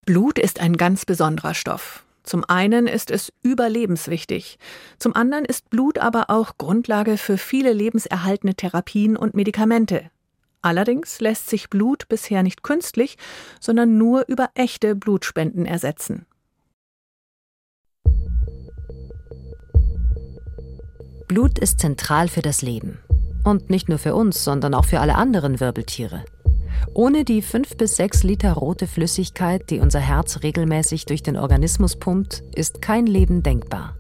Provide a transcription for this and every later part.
Blut ist ein ganz besonderer Stoff. Zum einen ist es überlebenswichtig. Zum anderen ist Blut aber auch Grundlage für viele lebenserhaltende Therapien und Medikamente. Allerdings lässt sich Blut bisher nicht künstlich, sondern nur über echte Blutspenden ersetzen. Blut ist zentral für das Leben. Und nicht nur für uns, sondern auch für alle anderen Wirbeltiere. Ohne die 5 bis 6 Liter rote Flüssigkeit, die unser Herz regelmäßig durch den Organismus pumpt, ist kein Leben denkbar.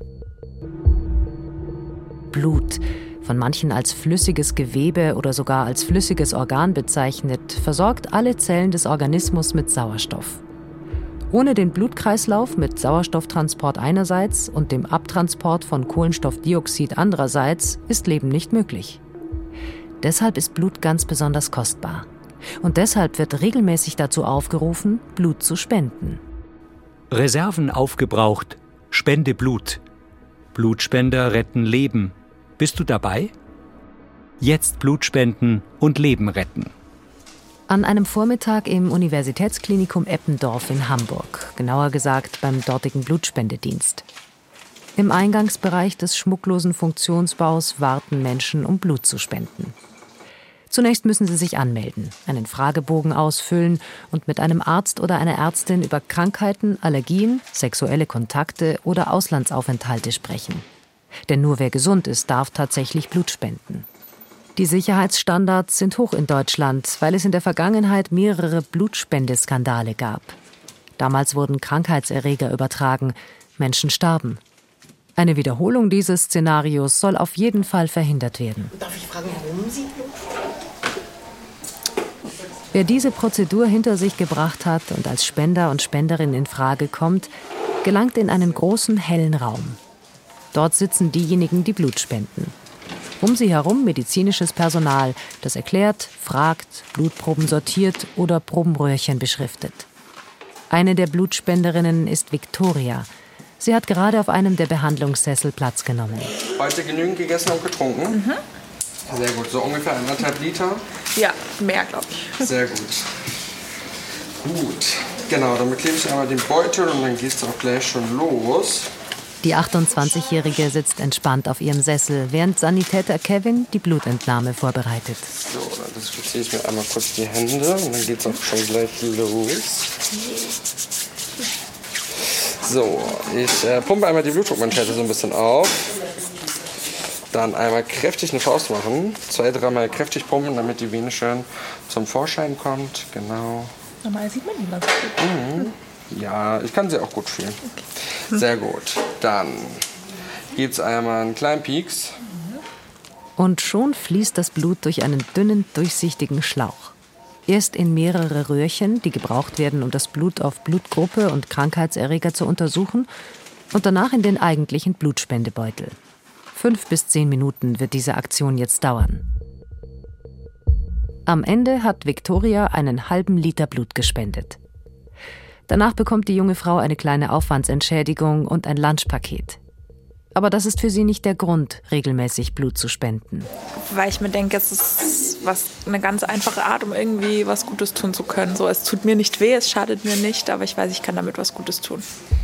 Blut, von manchen als flüssiges Gewebe oder sogar als flüssiges Organ bezeichnet, versorgt alle Zellen des Organismus mit Sauerstoff. Ohne den Blutkreislauf mit Sauerstofftransport einerseits und dem Abtransport von Kohlenstoffdioxid andererseits ist Leben nicht möglich. Deshalb ist Blut ganz besonders kostbar. Und deshalb wird regelmäßig dazu aufgerufen, Blut zu spenden. Reserven aufgebraucht, spende Blut. Blutspender retten Leben. Bist du dabei? Jetzt Blut spenden und Leben retten. An einem Vormittag im Universitätsklinikum Eppendorf in Hamburg, genauer gesagt beim dortigen Blutspendedienst. Im Eingangsbereich des schmucklosen Funktionsbaus warten Menschen, um Blut zu spenden. Zunächst müssen sie sich anmelden, einen Fragebogen ausfüllen und mit einem Arzt oder einer Ärztin über Krankheiten, Allergien, sexuelle Kontakte oder Auslandsaufenthalte sprechen. Denn nur wer gesund ist, darf tatsächlich Blut spenden. Die Sicherheitsstandards sind hoch in Deutschland, weil es in der Vergangenheit mehrere Blutspendeskandale gab. Damals wurden Krankheitserreger übertragen, Menschen starben. Eine Wiederholung dieses Szenarios soll auf jeden Fall verhindert werden. Darf ich fragen, warum Sie Blut? Wer diese Prozedur hinter sich gebracht hat und als Spender und Spenderin in Frage kommt, gelangt in einen großen, hellen Raum. Dort sitzen diejenigen, die Blut spenden. Um sie herum medizinisches Personal, das erklärt, fragt, Blutproben sortiert oder Probenröhrchen beschriftet. Eine der Blutspenderinnen ist Viktoria. Sie hat gerade auf einem der Behandlungssessel Platz genommen. Heute genügend gegessen und getrunken? Mhm. Sehr gut, so ungefähr 1,5 Liter? Ja, mehr, glaube ich. Sehr gut. Gut, genau, dann beklebe ich einmal den Beutel und dann geht es auch gleich schon los. Die 28-Jährige sitzt entspannt auf ihrem Sessel, während Sanitäter Kevin die Blutentnahme vorbereitet. So, dann desinfiziere ich mir einmal kurz die Hände und dann geht es auch schon gleich los. So, ich pumpe einmal die Blutdruckmanschette so ein bisschen auf. Dann einmal kräftig eine Faust machen. 2-3 Mal kräftig pumpen, damit die Vene schön zum Vorschein kommt. Genau. Normal sieht man die ganz gut. Mhm. Ja, ich kann sie auch gut fühlen. Okay. Sehr gut. Dann gibt es einmal einen kleinen Pieks. Und schon fließt das Blut durch einen dünnen, durchsichtigen Schlauch. Erst in mehrere Röhrchen, die gebraucht werden, um das Blut auf Blutgruppe und Krankheitserreger zu untersuchen, und danach in den eigentlichen Blutspendebeutel. 5 bis 10 Minuten wird diese Aktion jetzt dauern. Am Ende hat Viktoria einen halben Liter Blut gespendet. Danach bekommt die junge Frau eine kleine Aufwandsentschädigung und ein Lunchpaket. Aber das ist für sie nicht der Grund, regelmäßig Blut zu spenden. Weil ich mir denke, es ist eine ganz einfache Art, um irgendwie was Gutes tun zu können. So, es tut mir nicht weh, es schadet mir nicht, aber ich weiß, ich kann damit was Gutes tun.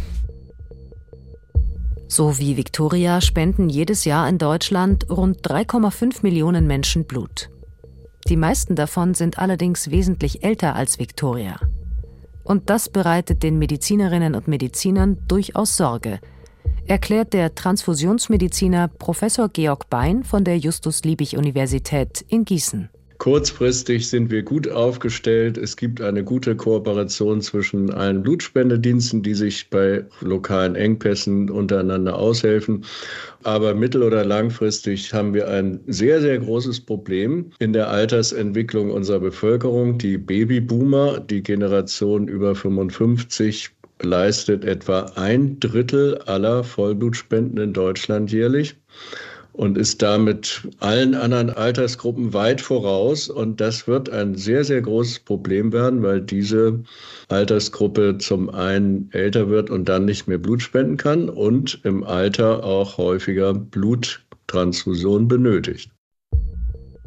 So wie Viktoria spenden jedes Jahr in Deutschland rund 3,5 Millionen Menschen Blut. Die meisten davon sind allerdings wesentlich älter als Viktoria. Und das bereitet den Medizinerinnen und Medizinern durchaus Sorge, erklärt der Transfusionsmediziner Professor Georg Bein von der Justus-Liebig-Universität in Gießen. Kurzfristig sind wir gut aufgestellt. Es gibt eine gute Kooperation zwischen allen Blutspendediensten, die sich bei lokalen Engpässen untereinander aushelfen. Aber mittel- oder langfristig haben wir ein sehr, sehr großes Problem in der Altersentwicklung unserer Bevölkerung. Die Babyboomer, die Generation über 55, leistet etwa 1/3 aller Vollblutspenden in Deutschland jährlich und ist damit allen anderen Altersgruppen weit voraus. Und das wird ein sehr, sehr großes Problem werden, weil diese Altersgruppe zum einen älter wird und dann nicht mehr Blut spenden kann und im Alter auch häufiger Bluttransfusion benötigt.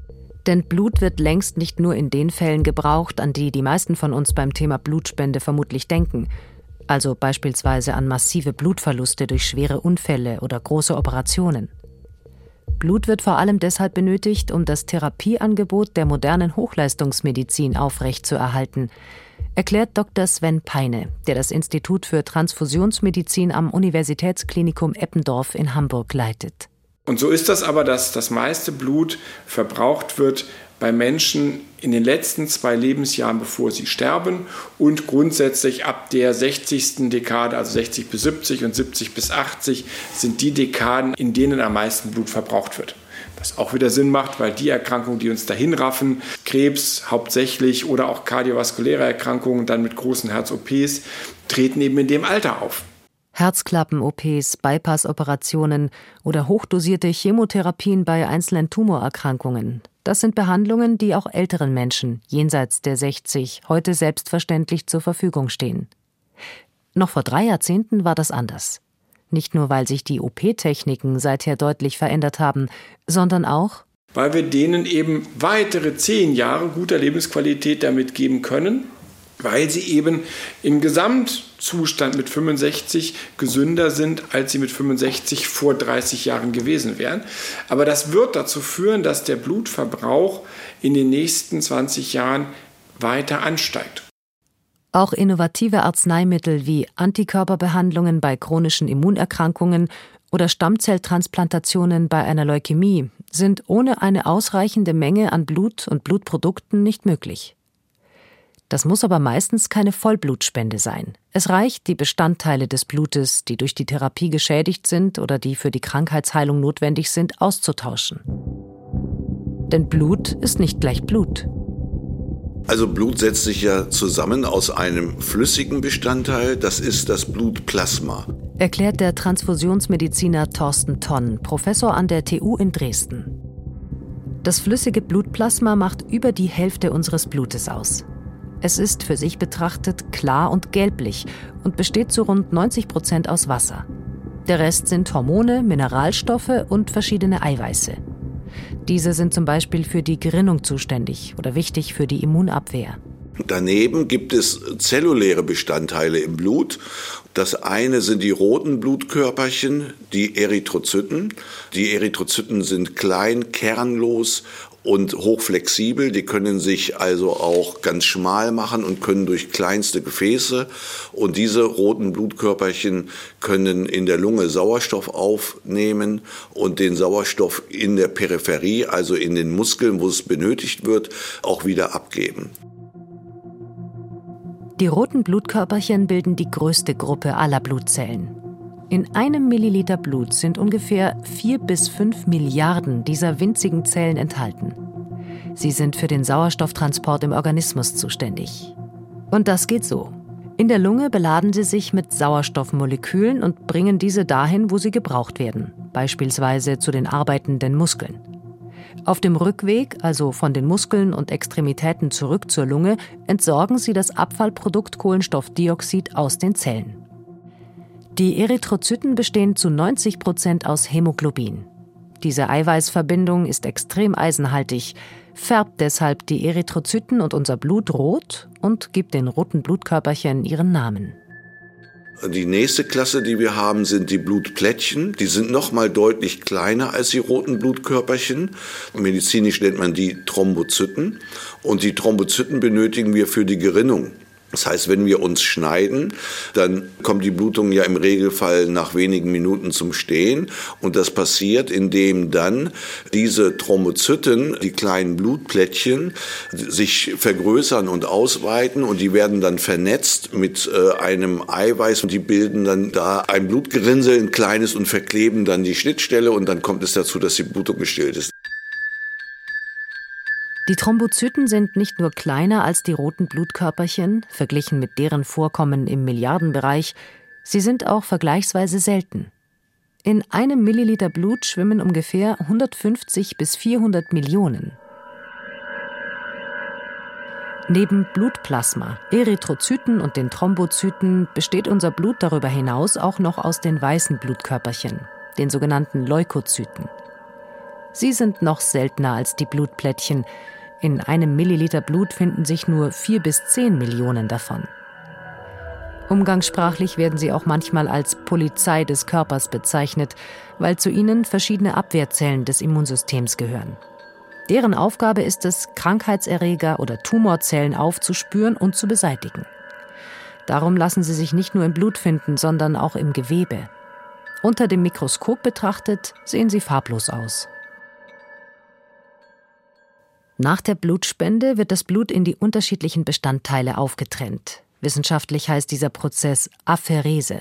Denn Blut wird längst nicht nur in den Fällen gebraucht, an die die meisten von uns beim Thema Blutspende vermutlich denken. Also beispielsweise an massive Blutverluste durch schwere Unfälle oder große Operationen. Blut wird vor allem deshalb benötigt, um das Therapieangebot der modernen Hochleistungsmedizin aufrechtzuerhalten, erklärt Dr. Sven Peine, der das Institut für Transfusionsmedizin am Universitätsklinikum Eppendorf in Hamburg leitet. Und so ist das aber, dass das meiste Blut verbraucht wird bei Menschen in den letzten 2 Lebensjahren, bevor sie sterben, und grundsätzlich ab der 60. Dekade, also 60 bis 70 und 70 bis 80, sind die Dekaden, in denen am meisten Blut verbraucht wird. Was auch wieder Sinn macht, weil die Erkrankungen, die uns dahin raffen, Krebs hauptsächlich oder auch kardiovaskuläre Erkrankungen, dann mit großen Herz-OPs, treten eben in dem Alter auf. Herzklappen-OPs, Bypass-Operationen oder hochdosierte Chemotherapien bei einzelnen Tumorerkrankungen. Das sind Behandlungen, die auch älteren Menschen jenseits der 60 heute selbstverständlich zur Verfügung stehen. Noch vor 3 Jahrzehnten war das anders. Nicht nur, weil sich die OP-Techniken seither deutlich verändert haben, sondern auch, weil wir denen eben weitere 10 Jahre guter Lebensqualität damit geben können, weil sie eben im Gesamtzustand mit 65 gesünder sind, als sie mit 65 vor 30 Jahren gewesen wären. Aber das wird dazu führen, dass der Blutverbrauch in den nächsten 20 Jahren weiter ansteigt. Auch innovative Arzneimittel wie Antikörperbehandlungen bei chronischen Immunerkrankungen oder Stammzelltransplantationen bei einer Leukämie sind ohne eine ausreichende Menge an Blut und Blutprodukten nicht möglich. Das muss aber meistens keine Vollblutspende sein. Es reicht, die Bestandteile des Blutes, die durch die Therapie geschädigt sind oder die für die Krankheitsheilung notwendig sind, auszutauschen. Denn Blut ist nicht gleich Blut. Also Blut setzt sich ja zusammen aus einem flüssigen Bestandteil, das ist das Blutplasma. Erklärt der Transfusionsmediziner Thorsten Tonn, Professor an der TU in Dresden. Das flüssige Blutplasma macht über die Hälfte unseres Blutes aus. Es ist für sich betrachtet klar und gelblich und besteht zu rund 90% aus Wasser. Der Rest sind Hormone, Mineralstoffe und verschiedene Eiweiße. Diese sind zum Beispiel für die Gerinnung zuständig oder wichtig für die Immunabwehr. Daneben gibt es zelluläre Bestandteile im Blut. Das eine sind die roten Blutkörperchen, die Erythrozyten. Die Erythrozyten sind klein, kernlos und hochflexibel. Die können sich also auch ganz schmal machen und können durch kleinste Gefäße. Und diese roten Blutkörperchen können in der Lunge Sauerstoff aufnehmen und den Sauerstoff in der Peripherie, also in den Muskeln, wo es benötigt wird, auch wieder abgeben. Die roten Blutkörperchen bilden die größte Gruppe aller Blutzellen. In 1 Milliliter Blut sind ungefähr 4 bis 5 Milliarden dieser winzigen Zellen enthalten. Sie sind für den Sauerstofftransport im Organismus zuständig. Und das geht so. In der Lunge beladen sie sich mit Sauerstoffmolekülen und bringen diese dahin, wo sie gebraucht werden, beispielsweise zu den arbeitenden Muskeln. Auf dem Rückweg, also von den Muskeln und Extremitäten zurück zur Lunge, entsorgen sie das Abfallprodukt Kohlenstoffdioxid aus den Zellen. Die Erythrozyten bestehen zu 90% aus Hämoglobin. Diese Eiweißverbindung ist extrem eisenhaltig, färbt deshalb die Erythrozyten und unser Blut rot und gibt den roten Blutkörperchen ihren Namen. Die nächste Klasse, die wir haben, sind die Blutplättchen. Die sind noch mal deutlich kleiner als die roten Blutkörperchen. Medizinisch nennt man die Thrombozyten. Und die Thrombozyten benötigen wir für die Gerinnung. Das heißt, wenn wir uns schneiden, dann kommt die Blutung ja im Regelfall nach wenigen Minuten zum Stehen. Und das passiert, indem dann diese Thrombozyten, die kleinen Blutplättchen, sich vergrößern und ausweiten. Und die werden dann vernetzt mit einem Eiweiß. Und die bilden dann da ein Blutgerinnsel, ein kleines, und verkleben dann die Schnittstelle. Und dann kommt es dazu, dass die Blutung gestillt ist. Die Thrombozyten sind nicht nur kleiner als die roten Blutkörperchen, verglichen mit deren Vorkommen im Milliardenbereich, sie sind auch vergleichsweise selten. In 1 Milliliter Blut schwimmen ungefähr 150 bis 400 Millionen. Neben Blutplasma, Erythrozyten und den Thrombozyten besteht unser Blut darüber hinaus auch noch aus den weißen Blutkörperchen, den sogenannten Leukozyten. Sie sind noch seltener als die Blutplättchen. In einem Milliliter Blut finden sich nur 4 bis 10 Millionen davon. Umgangssprachlich werden sie auch manchmal als Polizei des Körpers bezeichnet, weil zu ihnen verschiedene Abwehrzellen des Immunsystems gehören. Deren Aufgabe ist es, Krankheitserreger oder Tumorzellen aufzuspüren und zu beseitigen. Darum lassen sie sich nicht nur im Blut finden, sondern auch im Gewebe. Unter dem Mikroskop betrachtet sehen sie farblos aus. Nach der Blutspende wird das Blut in die unterschiedlichen Bestandteile aufgetrennt. Wissenschaftlich heißt dieser Prozess Apherese.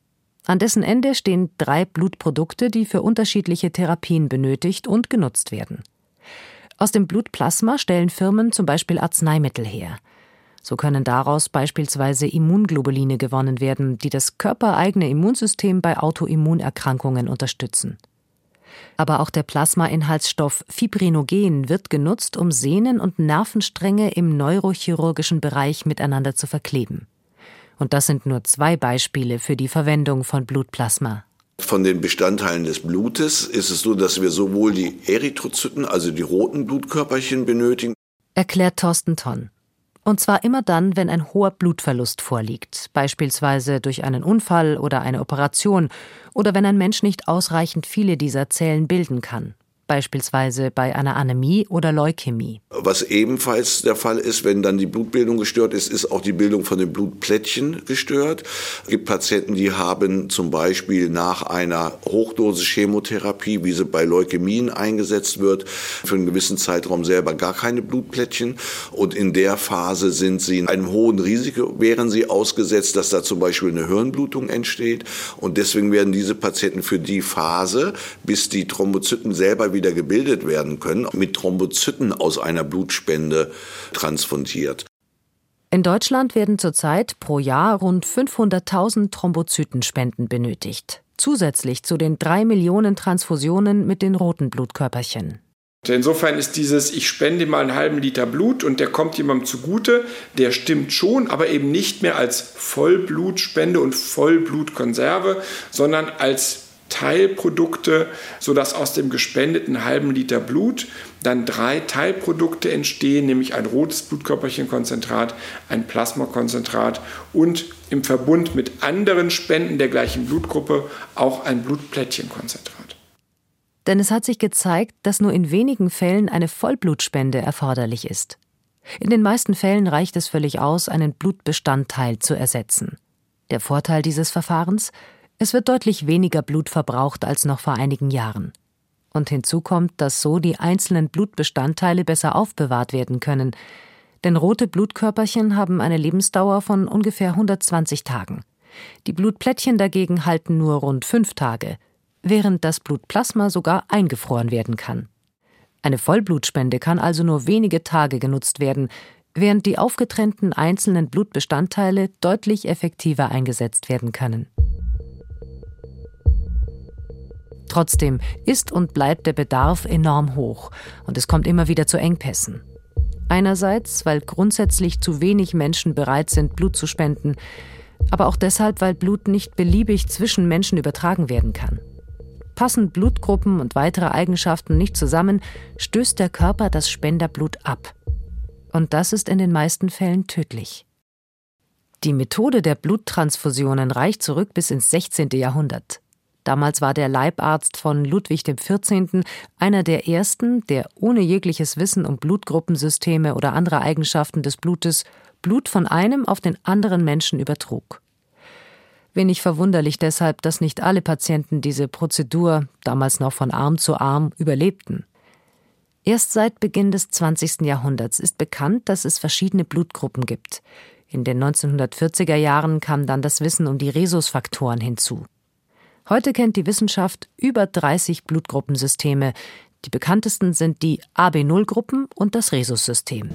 An dessen Ende stehen 3 Blutprodukte, die für unterschiedliche Therapien benötigt und genutzt werden. Aus dem Blutplasma stellen Firmen zum Beispiel Arzneimittel her. So können daraus beispielsweise Immunglobuline gewonnen werden, die das körpereigene Immunsystem bei Autoimmunerkrankungen unterstützen. Aber auch der Plasmainhaltsstoff Fibrinogen wird genutzt, um Sehnen und Nervenstränge im neurochirurgischen Bereich miteinander zu verkleben. Und das sind nur 2 Beispiele für die Verwendung von Blutplasma. Von den Bestandteilen des Blutes ist es so, dass wir sowohl die Erythrozyten, also die roten Blutkörperchen, benötigen, erklärt Thorsten Tonn. Und zwar immer dann, wenn ein hoher Blutverlust vorliegt, beispielsweise durch einen Unfall oder eine Operation oder wenn ein Mensch nicht ausreichend viele dieser Zellen bilden kann, beispielsweise bei einer Anämie oder Leukämie. Was ebenfalls der Fall ist, wenn dann die Blutbildung gestört ist, ist auch die Bildung von den Blutplättchen gestört. Es gibt Patienten, die haben zum Beispiel nach einer Hochdosis-Chemotherapie, wie sie bei Leukämien eingesetzt wird, für einen gewissen Zeitraum selber gar keine Blutplättchen. Und in der Phase sind sie in einem hohen Risiko, wären sie ausgesetzt, dass da zum Beispiel eine Hirnblutung entsteht. Und deswegen werden diese Patienten für die Phase, bis die Thrombozyten selber wieder gebildet werden können, mit Thrombozyten aus einer Blutspende transfundiert. In Deutschland werden zurzeit pro Jahr rund 500.000 Thrombozytenspenden benötigt, zusätzlich zu den 3 Millionen Transfusionen mit den roten Blutkörperchen. Insofern ist dieses, ich spende mal einen halben Liter Blut und der kommt jemandem zugute, der stimmt schon, aber eben nicht mehr als Vollblutspende und Vollblutkonserve, sondern als Teilprodukte, sodass aus dem gespendeten halben Liter Blut dann 3 Teilprodukte entstehen, nämlich ein rotes Blutkörperchenkonzentrat, ein Plasmakonzentrat und im Verbund mit anderen Spenden der gleichen Blutgruppe auch ein Blutplättchenkonzentrat. Denn es hat sich gezeigt, dass nur in wenigen Fällen eine Vollblutspende erforderlich ist. In den meisten Fällen reicht es völlig aus, einen Blutbestandteil zu ersetzen. Der Vorteil dieses Verfahrens? Es wird deutlich weniger Blut verbraucht als noch vor einigen Jahren. Und hinzu kommt, dass so die einzelnen Blutbestandteile besser aufbewahrt werden können. Denn rote Blutkörperchen haben eine Lebensdauer von ungefähr 120 Tagen. Die Blutplättchen dagegen halten nur rund 5 Tage, während das Blutplasma sogar eingefroren werden kann. Eine Vollblutspende kann also nur wenige Tage genutzt werden, während die aufgetrennten einzelnen Blutbestandteile deutlich effektiver eingesetzt werden können. Trotzdem ist und bleibt der Bedarf enorm hoch und es kommt immer wieder zu Engpässen. Einerseits, weil grundsätzlich zu wenig Menschen bereit sind, Blut zu spenden, aber auch deshalb, weil Blut nicht beliebig zwischen Menschen übertragen werden kann. Passen Blutgruppen und weitere Eigenschaften nicht zusammen, stößt der Körper das Spenderblut ab. Und das ist in den meisten Fällen tödlich. Die Methode der Bluttransfusionen reicht zurück bis ins 16. Jahrhundert. Damals war der Leibarzt von Ludwig XIV. Einer der ersten, der ohne jegliches Wissen um Blutgruppensysteme oder andere Eigenschaften des Blutes Blut von einem auf den anderen Menschen übertrug. Wenig verwunderlich deshalb, dass nicht alle Patienten diese Prozedur, damals noch von Arm zu Arm, überlebten. Erst seit Beginn des 20. Jahrhunderts ist bekannt, dass es verschiedene Blutgruppen gibt. In den 1940er Jahren kam dann das Wissen um die Rhesusfaktoren hinzu. Heute kennt die Wissenschaft über 30 Blutgruppensysteme. Die bekanntesten sind die AB0-Gruppen und das Rhesus-System.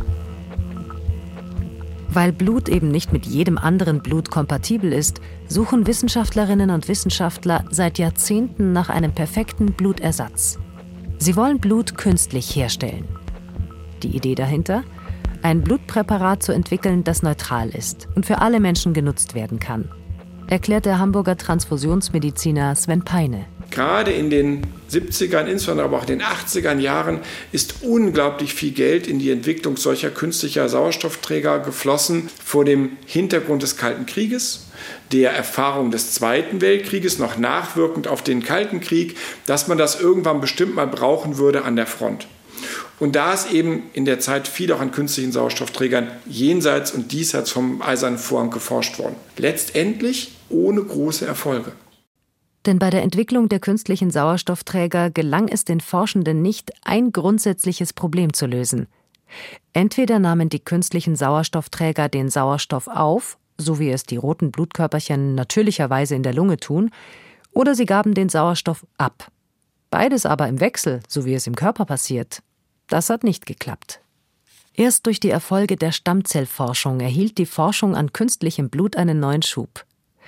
Weil Blut eben nicht mit jedem anderen Blut kompatibel ist, suchen Wissenschaftlerinnen und Wissenschaftler seit Jahrzehnten nach einem perfekten Blutersatz. Sie wollen Blut künstlich herstellen. Die Idee dahinter? Ein Blutpräparat zu entwickeln, das neutral ist und für alle Menschen genutzt werden kann, erklärt der Hamburger Transfusionsmediziner Sven Peine. Gerade in den 70ern, insbesondere aber auch in den 80er Jahren, ist unglaublich viel Geld in die Entwicklung solcher künstlicher Sauerstoffträger geflossen vor dem Hintergrund des Kalten Krieges, der Erfahrung des Zweiten Weltkrieges, noch nachwirkend auf den Kalten Krieg, dass man das irgendwann bestimmt mal brauchen würde an der Front. Und da ist eben in der Zeit viel auch an künstlichen Sauerstoffträgern jenseits und diesseits vom Eisernen Vorhang geforscht worden. Letztendlich ohne große Erfolge. Denn bei der Entwicklung der künstlichen Sauerstoffträger gelang es den Forschenden nicht, ein grundsätzliches Problem zu lösen. Entweder nahmen die künstlichen Sauerstoffträger den Sauerstoff auf, so wie es die roten Blutkörperchen natürlicherweise in der Lunge tun, oder sie gaben den Sauerstoff ab. Beides aber im Wechsel, so wie es im Körper passiert. Das hat nicht geklappt. Erst durch die Erfolge der Stammzellforschung erhielt die Forschung an künstlichem Blut einen neuen Schub.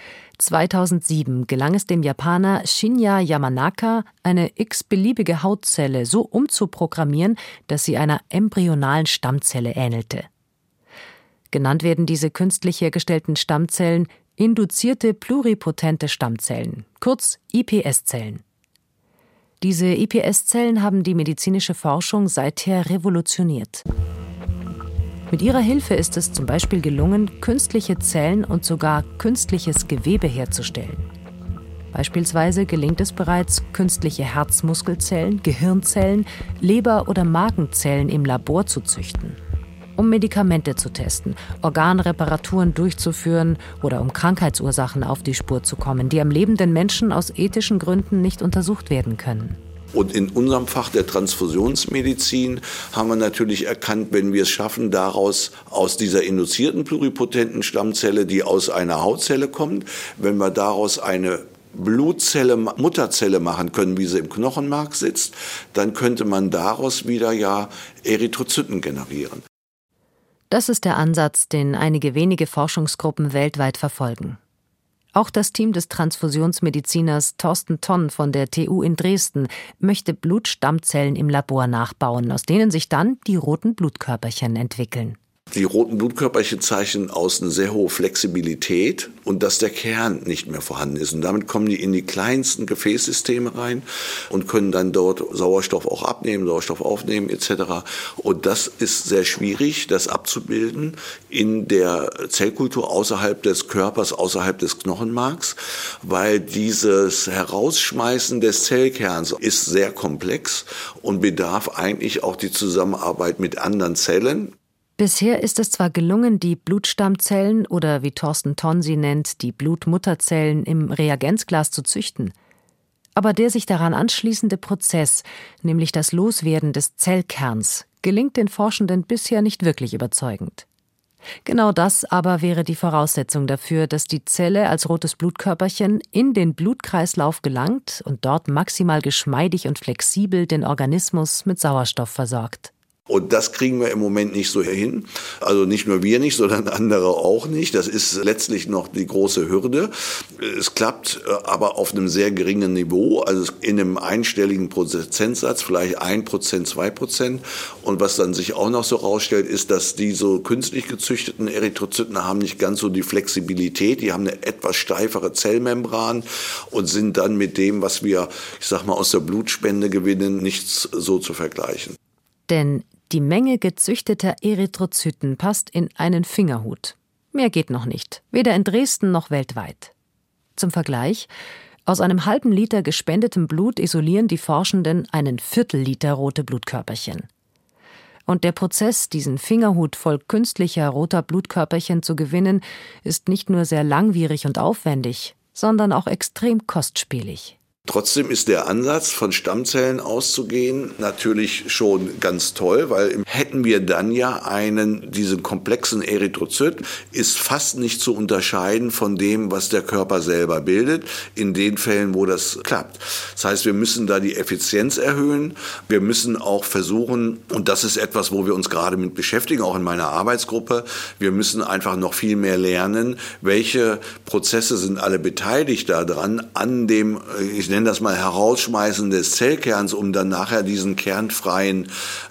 2007 gelang es dem Japaner Shinya Yamanaka, eine x-beliebige Hautzelle so umzuprogrammieren, dass sie einer embryonalen Stammzelle ähnelte. Genannt werden diese künstlich hergestellten Stammzellen induzierte pluripotente Stammzellen, kurz iPS-Zellen. Diese iPS-Zellen haben die medizinische Forschung seither revolutioniert. Mit ihrer Hilfe ist es zum Beispiel gelungen, künstliche Zellen und sogar künstliches Gewebe herzustellen. Beispielsweise gelingt es bereits, künstliche Herzmuskelzellen, Gehirnzellen, Leber- oder Magenzellen im Labor zu züchten, um Medikamente zu testen, Organreparaturen durchzuführen oder um Krankheitsursachen auf die Spur zu kommen, die am lebenden Menschen aus ethischen Gründen nicht untersucht werden können. Und in unserem Fach der Transfusionsmedizin haben wir natürlich erkannt, wenn wir es schaffen, daraus aus dieser induzierten pluripotenten Stammzelle, die aus einer Hautzelle kommt, wenn wir daraus eine Blutzelle, Mutterzelle machen können, wie sie im Knochenmark sitzt, dann könnte man daraus wieder Erythrozyten generieren. Das ist der Ansatz, den einige wenige Forschungsgruppen weltweit verfolgen. Auch das Team des Transfusionsmediziners Thorsten Tonn von der TU in Dresden möchte Blutstammzellen im Labor nachbauen, aus denen sich dann die roten Blutkörperchen entwickeln. Die roten Blutkörperchen zeichnen aus eine sehr hohe Flexibilität und dass der Kern nicht mehr vorhanden ist. Und damit kommen die in die kleinsten Gefäßsysteme rein und können dann dort Sauerstoff auch abnehmen, Sauerstoff aufnehmen etc. Und das ist sehr schwierig, das abzubilden in der Zellkultur außerhalb des Körpers, außerhalb des Knochenmarks, weil dieses Herausschmeißen des Zellkerns ist sehr komplex und bedarf eigentlich auch die Zusammenarbeit mit anderen Zellen. Bisher ist es zwar gelungen, die Blutstammzellen oder wie Thorsten Tonn sie nennt, die Blutmutterzellen im Reagenzglas zu züchten. Aber der sich daran anschließende Prozess, nämlich das Loswerden des Zellkerns, gelingt den Forschenden bisher nicht wirklich überzeugend. Genau das aber wäre die Voraussetzung dafür, dass die Zelle als rotes Blutkörperchen in den Blutkreislauf gelangt und dort maximal geschmeidig und flexibel den Organismus mit Sauerstoff versorgt. Und das kriegen wir im Moment nicht so hin. Also nicht nur wir nicht, sondern andere auch nicht. Das ist letztlich noch die große Hürde. Es klappt aber auf einem sehr geringen Niveau, also in einem einstelligen Prozentsatz, vielleicht 1%, 2%. Und was dann sich auch noch so rausstellt, ist, dass die so künstlich gezüchteten Erythrozyten haben nicht ganz so die Flexibilität. Die haben eine etwas steifere Zellmembran und sind dann mit dem, was wir, aus der Blutspende gewinnen, nicht so zu vergleichen. Denn die Menge gezüchteter Erythrozyten passt in einen Fingerhut. Mehr geht noch nicht, weder in Dresden noch weltweit. Zum Vergleich: Aus einem halben Liter gespendetem Blut isolieren die Forschenden einen Viertelliter rote Blutkörperchen. Und der Prozess, diesen Fingerhut voll künstlicher roter Blutkörperchen zu gewinnen, ist nicht nur sehr langwierig und aufwendig, sondern auch extrem kostspielig. Trotzdem ist der Ansatz, von Stammzellen auszugehen, natürlich schon ganz toll, weil hätten wir dann diesen komplexen Erythrozyt, ist fast nicht zu unterscheiden von dem, was der Körper selber bildet, in den Fällen, wo das klappt. Das heißt, wir müssen da die Effizienz erhöhen. Wir müssen auch versuchen, und das ist etwas, wo wir uns gerade mit beschäftigen, auch in meiner Arbeitsgruppe, wir müssen einfach noch viel mehr lernen, welche Prozesse sind alle beteiligt daran, an dem, ich nenne das mal Herausschmeißen des Zellkerns, um dann nachher diesen kernfreie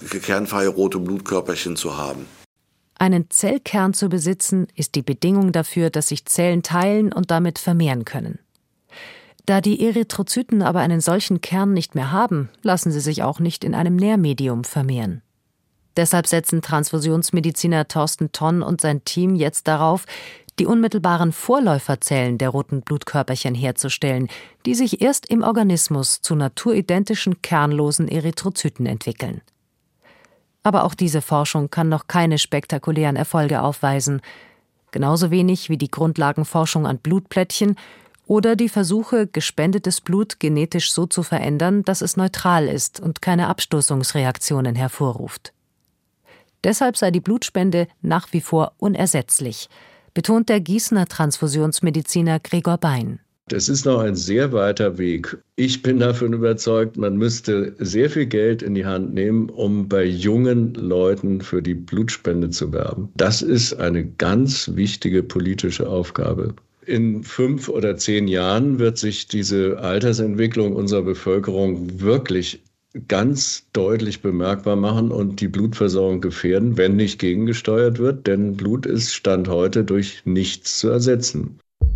rote Blutkörperchen zu haben. Einen Zellkern zu besitzen, ist die Bedingung dafür, dass sich Zellen teilen und damit vermehren können. Da die Erythrozyten aber einen solchen Kern nicht mehr haben, lassen sie sich auch nicht in einem Nährmedium vermehren. Deshalb setzen Transfusionsmediziner Thorsten Tonn und sein Team jetzt darauf, die unmittelbaren Vorläuferzellen der roten Blutkörperchen herzustellen, die sich erst im Organismus zu naturidentischen kernlosen Erythrozyten entwickeln. Aber auch diese Forschung kann noch keine spektakulären Erfolge aufweisen, genauso wenig wie die Grundlagenforschung an Blutplättchen oder die Versuche, gespendetes Blut genetisch so zu verändern, dass es neutral ist und keine Abstoßungsreaktionen hervorruft. Deshalb sei die Blutspende nach wie vor unersetzlich, betont der Gießener Transfusionsmediziner Gregor Bein. Es ist noch ein sehr weiter Weg. Ich bin davon überzeugt, man müsste sehr viel Geld in die Hand nehmen, um bei jungen Leuten für die Blutspende zu werben. Das ist eine ganz wichtige politische Aufgabe. In 5 oder 10 Jahren wird sich diese Altersentwicklung unserer Bevölkerung wirklich ganz deutlich bemerkbar machen und die Blutversorgung gefährden, wenn nicht gegengesteuert wird, denn Blut ist Stand heute durch nichts zu ersetzen.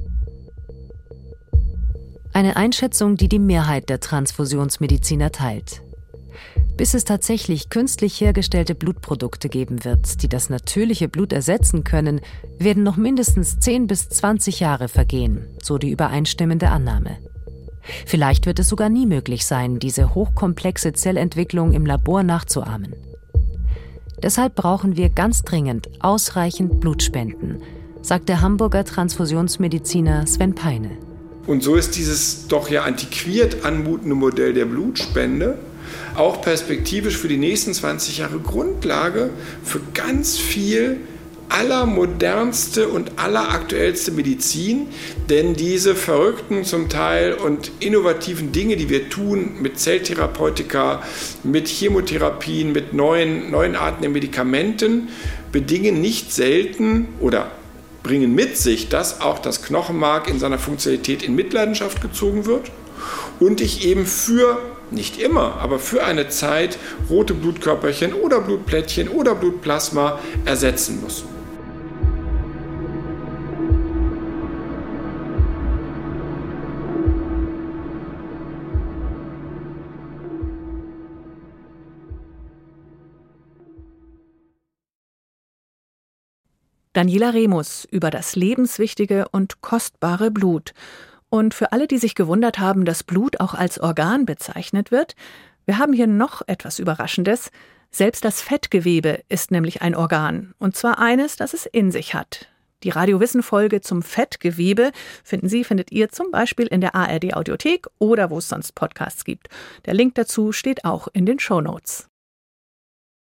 Eine Einschätzung, die die Mehrheit der Transfusionsmediziner teilt. Bis es tatsächlich künstlich hergestellte Blutprodukte geben wird, die das natürliche Blut ersetzen können, werden noch mindestens 10 bis 20 Jahre vergehen, so die übereinstimmende Annahme. Vielleicht wird es sogar nie möglich sein, diese hochkomplexe Zellentwicklung im Labor nachzuahmen. Deshalb brauchen wir ganz dringend ausreichend Blutspenden, sagt der Hamburger Transfusionsmediziner Sven Peine. Und so ist dieses doch ja antiquiert anmutende Modell der Blutspende auch perspektivisch für die nächsten 20 Jahre Grundlage für ganz viel allermodernste und alleraktuellste Medizin, denn diese verrückten zum Teil und innovativen Dinge, die wir tun mit Zelltherapeutika, mit Chemotherapien, mit neuen Arten der Medikamenten, bedingen nicht selten oder bringen mit sich, dass auch das Knochenmark in seiner Funktionalität in Mitleidenschaft gezogen wird und ich eben nicht immer, aber für eine Zeit rote Blutkörperchen oder Blutplättchen oder Blutplasma ersetzen muss. Daniela Remus über das lebenswichtige und kostbare Blut. Und für alle, die sich gewundert haben, dass Blut auch als Organ bezeichnet wird, wir haben hier noch etwas Überraschendes. Selbst das Fettgewebe ist nämlich ein Organ, und zwar eines, das es in sich hat. Die Radio-Wissen-Folge zum Fettgewebe findet ihr zum Beispiel in der ARD-Audiothek oder wo es sonst Podcasts gibt. Der Link dazu steht auch in den Shownotes.